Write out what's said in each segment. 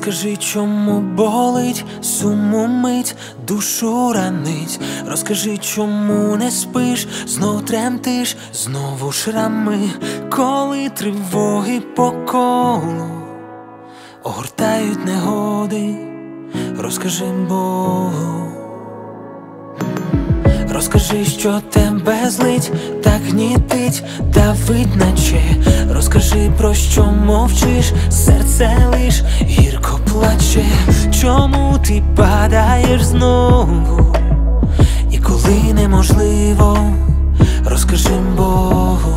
Розкажи, чому болить, суму мить, душу ранить. Розкажи, чому не спиш, знов тремтиш, знову шрами, коли тривоги по колу огортають негоди. Розкажи Богу. Розкажи, що тебе злить, так гнітить, давить наче. Розкажи, про що мовчиш, серце лиш гірко плаче. Чому ти падаєш знову, і коли неможливо, розкажи Богу.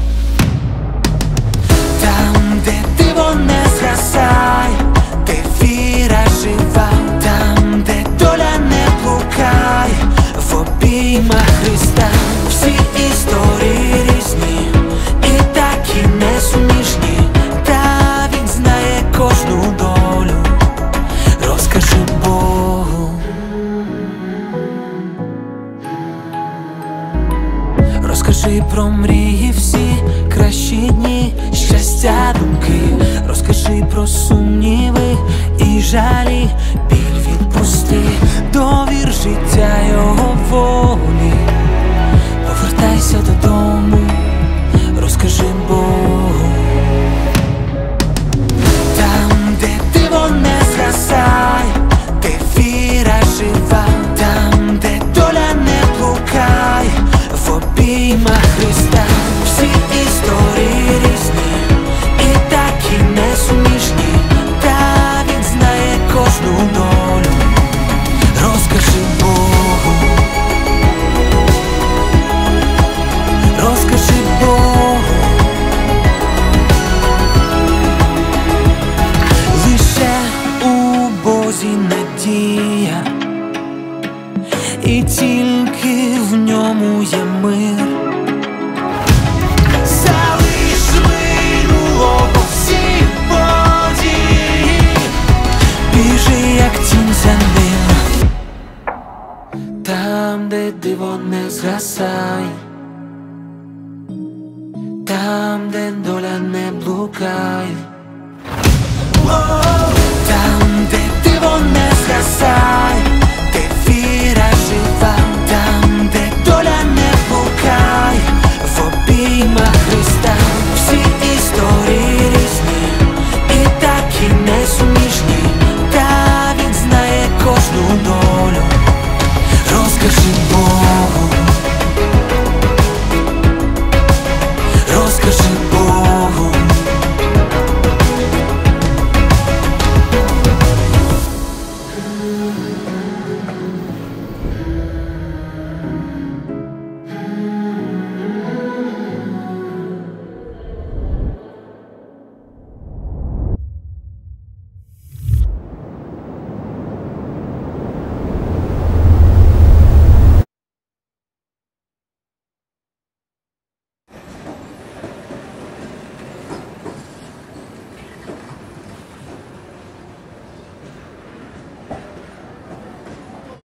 Там, де диво не згасай, де віра жива, там, де доля не блукай, в обіймах Христа. Всі історії різні і такі несуміжні, та Він знає кожну долю. Розкажи Богу. Розкажи про мрії всі, кращі дні, щастя, думки. Розкажи про сумніви і жалі, біль відпусти. Довір життя Його волі, повертайся додому, розкажи Богу. Там, де диво не згасай, де віра жива, там, де доля не блукай, в обіймах Христа. Всі історії різні і такі несуміжні, та Він знає кожну долю. Розкажи Богу. Розкажи Богу. Лише у Бозі надія, і тільки в ньому є мир. Залиш минулого всі події, біжи, як тінь за ним. Там, де диво не згасай, там, де доля не блукай, там, де диво не згасай.